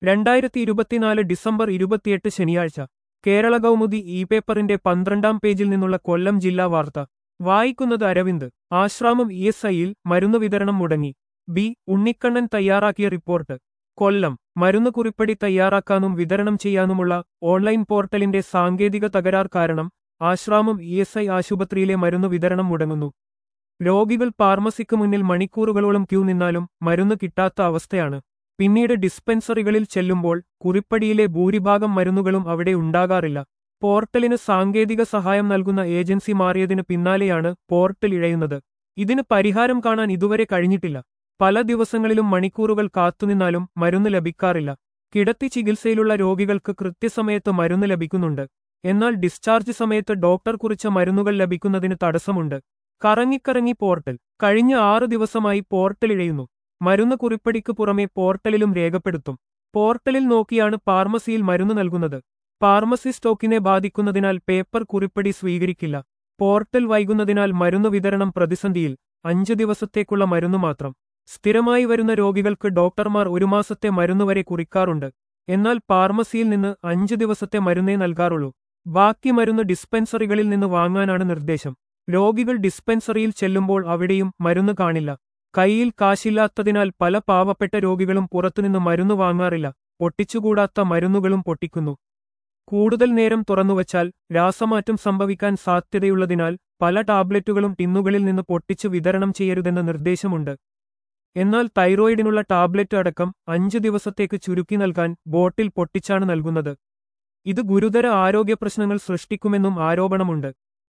2024 December 28 ശനിയാഴ്ച Kerala Kaumudi E പേപ്പറിന്റെ 12-ാം പേജിൽ നിന്നുള്ള കൊല്ലം ജില്ലാ വാർത്ത വായിക്കുന്നത് അരവിന്ദ്. ആശ്രാമം ഇഎസ്ഐയിൽ മരുന്ന് വിതരണം മുടങ്ങി. ബി ഉണ്ണിക്കണ്ണൻ തയ്യാറാക്കിയ റിപ്പോർട്ട്. കൊല്ലം. മരുന്ന് കുറിപ്പടി തയ്യാറാക്കാനും വിതരണം ചെയ്യാനുമുള്ള ഓൺലൈൻ പോർട്ടലിന്റെ സാങ്കേതിക തകരാർ കാരണം ആശ്രാമം ഇഎസ്ഐ ആശുപത്രിയിലെ മരുന്ന് വിതരണം മുടങ്ങുന്നു. രോഗികൾ ഫാർമസിക്ക് മുന്നിൽ മണിക്കൂറുകളോളം ക്യൂ നിന്നാലും മരുന്ന് കിട്ടാത്ത അവസ്ഥയാണ്. പിന്നീട് ഡിസ്പെൻസറികളിൽ ചെല്ലുമ്പോൾ കുറിപ്പടിയിലെ ഭൂരിഭാഗം മരുന്നുകളും അവിടെ ഉണ്ടാകാറില്ല. പോർട്ടലിന് സാങ്കേതിക സഹായം നൽകുന്ന ഏജൻസി മാറിയതിന് പിന്നാലെയാണ് പോർട്ടൽ ഇഴയുന്നത്. ഇതിന് പരിഹാരം കാണാൻ ഇതുവരെ കഴിഞ്ഞിട്ടില്ല. പല ദിവസങ്ങളിലും മണിക്കൂറുകൾ കാത്തുനിന്നാലും മരുന്ന് ലഭിക്കാറില്ല. കിടത്തി ചികിത്സയിലുള്ള രോഗികൾക്ക് കൃത്യസമയത്ത് മരുന്ന് ലഭിക്കുന്നുണ്ട്. എന്നാൽ ഡിസ്ചാർജ് സമയത്ത് ഡോക്ടർ കുറിച്ച മരുന്നുകൾ ലഭിക്കുന്നതിന് തടസ്സമുണ്ട്. കറങ്ങിക്കറങ്ങി പോർട്ടൽ. കഴിഞ്ഞ 6 ദിവസമായി പോർട്ടൽ ഇഴയുന്നു. മരുന്ന് കുറിപ്പടിക്ക് പുറമെ പോർട്ടലിലും രേഖപ്പെടുത്തും. പോർട്ടലിൽ നോക്കിയാണ് ഫാർമസിയിൽ മരുന്ന് നൽകുന്നത്. ഫാർമസി സ്റ്റോക്കിനെ ബാധിക്കുന്നതിനാൽ പേപ്പർ കുറിപ്പടി സ്വീകരിക്കില്ല. പോർട്ടൽ വൈകുന്നതിനാൽ മരുന്ന് വിതരണം പ്രതിസന്ധിയിൽ. 5 ദിവസത്തേക്കുള്ള മരുന്ന് മാത്രം. സ്ഥിരമായി വരുന്ന രോഗികൾക്ക് ഡോക്ടർമാർ 1 മാസത്തെ മരുന്നുവരെ കുറിക്കാറുണ്ട്. എന്നാൽ ഫാർമസിയിൽ നിന്ന് 5 ദിവസത്തെ മരുന്നേ നൽകാറുള്ളൂ. ബാക്കി മരുന്ന് ഡിസ്പെൻസറികളിൽ നിന്ന് വാങ്ങാനാണ് നിർദ്ദേശം. രോഗികൾ ഡിസ്പെൻസറിയിൽ ചെല്ലുമ്പോൾ അവിടെയും മരുന്ന് കാണില്ല. കൈയിൽ കാശില്ലാത്തതിനാൽ പല പാവപ്പെട്ട രോഗികളും പുറത്തുനിന്ന് മരുന്ന് വാങ്ങാറില്ല. പൊട്ടിച്ചുകൂടാത്ത മരുന്നുകളും പൊട്ടിക്കുന്നു. കൂടുതൽ നേരം തുറന്നുവച്ചാൽ രാസമാറ്റം സംഭവിക്കാൻ സാധ്യതയുള്ളതിനാൽ പല ടാബ്ലറ്റുകളും ടിന്നുകളിൽ നിന്ന് പൊട്ടിച്ച് വിതരണം ചെയ്യരുതെന്ന നിർദ്ദേശമുണ്ട്. എന്നാൽ തൈറോയിഡിനുള്ള ടാബ്ലറ്റ് അടക്കം 5 ദിവസത്തേക്ക് ചുരുക്കി നൽകാൻ ബോട്ടിൽ പൊട്ടിച്ചാണ് നൽകുന്നത്. ഇത് ഗുരുതര ആരോഗ്യപ്രശ്നങ്ങൾ സൃഷ്ടിക്കുമെന്നും ആരോപണമുണ്ട്.